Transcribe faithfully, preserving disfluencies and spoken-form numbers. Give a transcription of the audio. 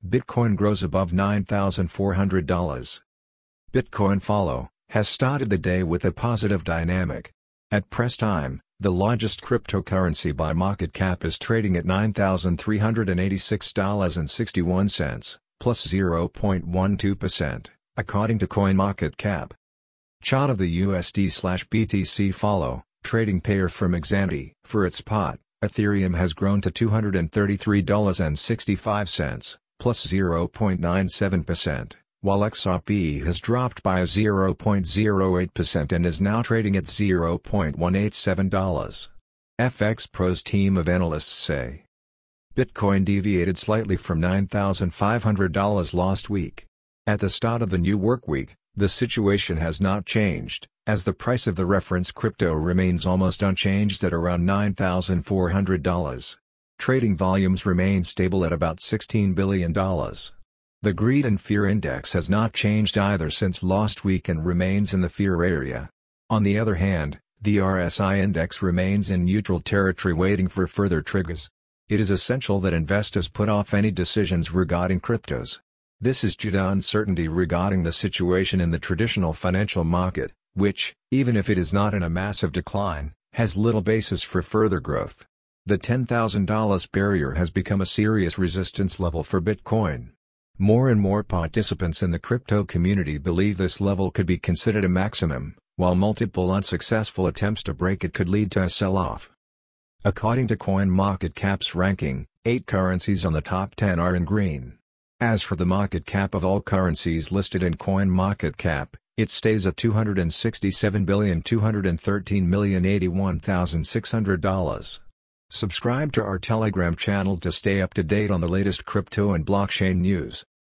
Bitcoin grows above nine thousand four hundred dollars. Bitcoin Follow has started the day with a positive dynamic. At press time, the largest cryptocurrency by market cap is trading at nine thousand three hundred eighty-six dollars and sixty-one cents, plus zero point one two percent, according to CoinMarketCap. Chart of the U S D slash B T C Follow, trading pair from Exanti. For its part, Ethereum has grown to two hundred thirty-three dollars and sixty-five cents, plus zero point nine seven percent, while X R P has dropped by zero point zero eight percent and is now trading at zero point one eight seven dollars. F X Pro's team of analysts say Bitcoin deviated slightly from nine thousand five hundred dollars last week. At the start of the new work week, the situation has not changed, as the price of the reference crypto remains almost unchanged at around nine thousand four hundred dollars. Trading volumes remain stable at about sixteen billion dollars. The Greed and Fear Index has not changed either since last week and remains in the fear area. On the other hand, the R S I Index remains in neutral territory waiting for further triggers. It is essential that investors put off any decisions regarding cryptos. This is due to uncertainty regarding the situation in the traditional financial market, which, even if it is not in a massive decline, has little basis for further growth. The ten thousand dollars barrier has become a serious resistance level for Bitcoin. More and more participants in the crypto community believe this level could be considered a maximum, while multiple unsuccessful attempts to break it could lead to a sell-off. According to CoinMarketCap's ranking, eight currencies on the top ten are in green. As for the market cap of all currencies listed in CoinMarketCap, it stays at two hundred sixty-seven billion two hundred thirteen million eighty-one thousand six hundred dollars. Subscribe to our Telegram channel to stay up to date on the latest crypto and blockchain news.